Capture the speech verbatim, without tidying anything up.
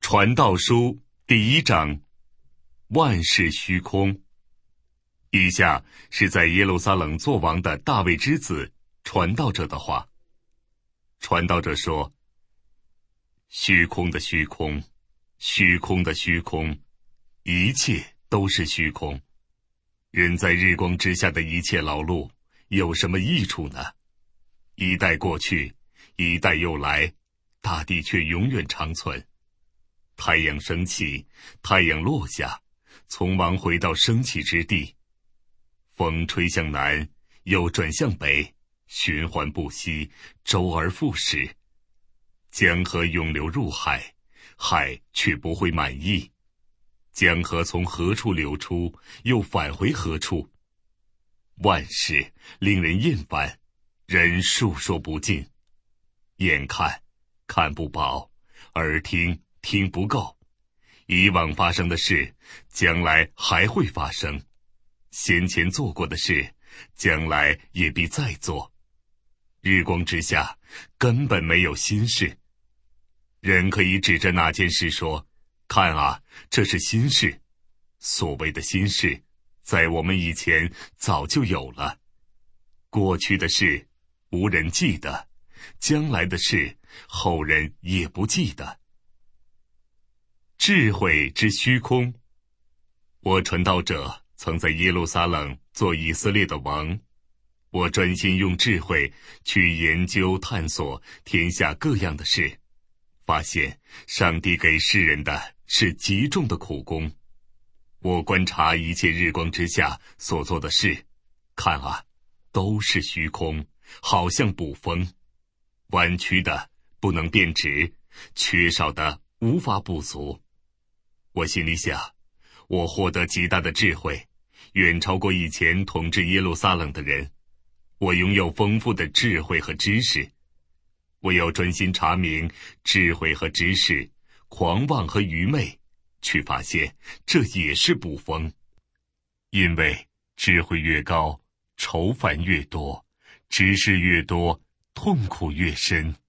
传道书第一章，万事虚空。以下是在耶路撒冷作王的大卫之子传道者的话。传道者说：虚空的虚空，虚空的虚空，一切都是虚空。人在日光之下的一切劳碌有什么益处呢？一代过去，一代又来，大地却永远长存。太阳升起，太阳落下，匆忙回到升起之地。风吹向南，又转向北，循环不息，周而复始。江河涌流入海，海却不会满溢。江河从何处流出，又返回何处？万事令人厌烦，人述说不尽。眼看看不饱，耳听听不够。以往发生的事，将来还会发生；先前做过的事，将来也必再做。日光之下根本没有新事。人可以指着那件事说：看啊，这是新事。所谓的新事，在我们以前早就有了。过去的事无人记得，将来的事后人也不记得。智慧之虚空。我传道者曾在耶路撒冷做以色列的王，我专心用智慧去研究探索天下各样的事，发现上帝给世人的是极重的苦功。我观察一切日光之下所做的事，看啊，都是虚空，好像捕风，弯曲的不能变直，缺少的无法补足。我心里想，我获得极大的智慧，远超过以前统治耶路撒冷的人。我拥有丰富的智慧和知识，我要专心查明智慧和知识，狂妄和愚昧，去发现这也是捕风。因为智慧越高，愁烦越多；知识越多，痛苦越深。